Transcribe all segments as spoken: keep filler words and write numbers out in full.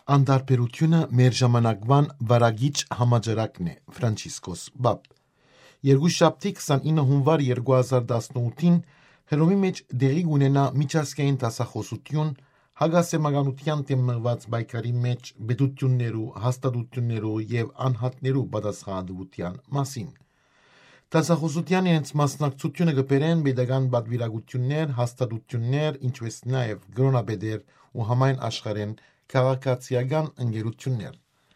Անդարբերությունը մեր ժամանակվան վարագիչ համաճարակն է, Ֆրանցիսկոս Բաբ։ Երկուշաբթի քսանինը հունվար երկու հազար տասնութին Հռոմի մեջ դեղի ունենա միջազգային դասախոսություն հակասեմականության դեմ մղված պայքարի մեջ պետություններու, հաստատություններու եւ անհատներու պատասխանատվության մասին։ Դասախոսության իրենց մասնակցությունը կբերեն պետական պատվիրակություններ, հաստատություններ, ինչպես նաեւ գրոնապետեր ու համայն աշխարհեն քաղաքացիական ընկերություններ։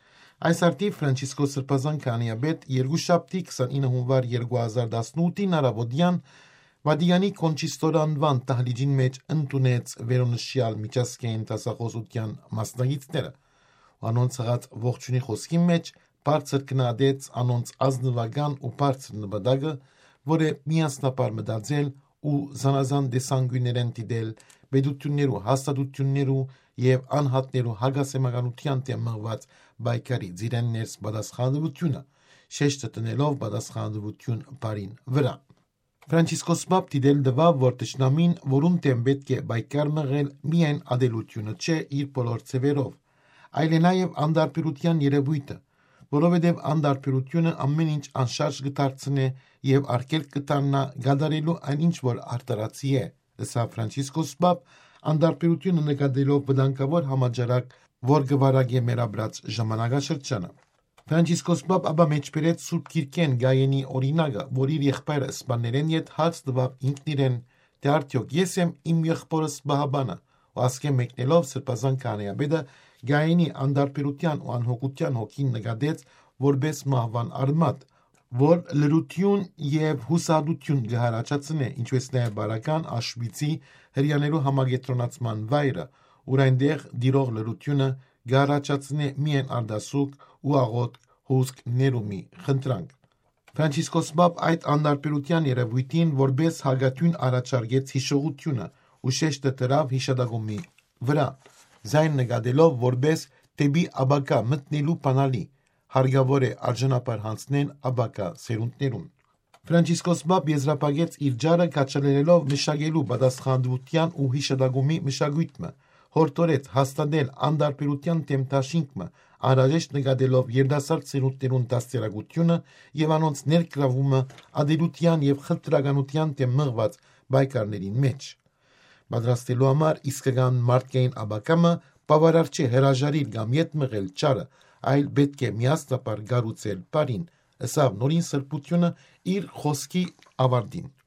Այս արդի Ֆրանցիսկոս Սրբազան քահանայապետ երկուշաբթի քսանինը հունվար երկու հազար տասնութին առավոտյան Վատիկանի կոնչիստոր անվան տահլիճին մեջ ընդունեց վերոնշյալ միջազգային դասախոսության մասնակիցները։ Անոնց հղած ողջունի խոսքի մեջ բարձր գնահատեց անոնց ազնվական ու բարձր նպատակը, որը միասնաբար մտածել ու զանազան տեսանկյուններեն դիտել պետություններու, հաստատություններու եւ անհատներու հակասեմականության դեմ մղված պայքարի ծիրեն ներս պատասխանատվությունը, շեշտը տնելով պատասխանատվություն բարին վրա։ Ֆրանցիսկոս Բաբ դիտել տվավ, որ թշնամին, որուն դեմ պետք է պայքար մղել, միայն ադելությունը չէ իր բոլոր ձևերով, այլ է նաեւ անդարբերության երևույթը, որովհետեւ անդարբերությունը ամեն ինչ անշարժ կդարձնե եւ արգելք կտաննա գադարելու այն ինչ որ արտարացի է, ըստ Ֆրանցիսկոս Բաբ, անդարբերությունը նկատելով վտանգավոր համաճարակ, որ կվարագե մեր ապրած ժամանակաշրջանը։ Ֆրանցիսկոս Բաբ ապա մեջբերեց Սուրբ Գիրքեն Գայենի օրինակը, որ իր եղբայրը սպաներեն յետ հաց տվավ ինքն իրեն, թե արդյոք ես եմ իմ եղբորը սպահաբանը, ու ասկե մեկնելով Սրբազան քահանայապետը Գայենի անդարբերության ու անհոգության հոգին նկատեց որպես մահվան արմատ, որ լրություն եւ հուսահատություն կհարաճացնե, ինչպես նաեւ բարական Աշվիցի հրյաներու համագետրոնացման վայրը, ուր այնտեղ դիրող լրությունը կհարաճացնե միայն արդասուկ ու աղոտ հոսք ներումի խնդրանք։ Ֆրանցիսկոս Բաբ այդ անդարբերության երևույթին որպես հագատյուն առաջարկեց հիշողությունը ու շեշտը դրավ հիշատակումի վրա, զայն նկատելով որպես դեպի ապագա մտնելու բանալի, հարգավոր է արժանապար հանձնեն ապագա սերունդներուն։ Ֆրանցիսկոս Բաբ եզրափակեց իր ջարը կաչալերելով մշակելու պատասխանատվության ու հիշատակումի մշակույթը, հորդորեց հաստատել անդարբերության դեմ դաշինքը, անհրաժեշտ նկատելով երիտասարդ սերունդներուն դաստիարակությունը եւ անոնց ներգրավումը ադելության եւ խտրականության դեմ մղված պայքարների մեջ։ Պատրաստելու համար իսկական մարդկային ապագամը բավարար չէ հրաժարիլ կամ յետ մղել ճարը, այլ պետք է միասնաբար գառուցել բարին, ըսավ նորին սրբությունը իր խոսքի ավարտին։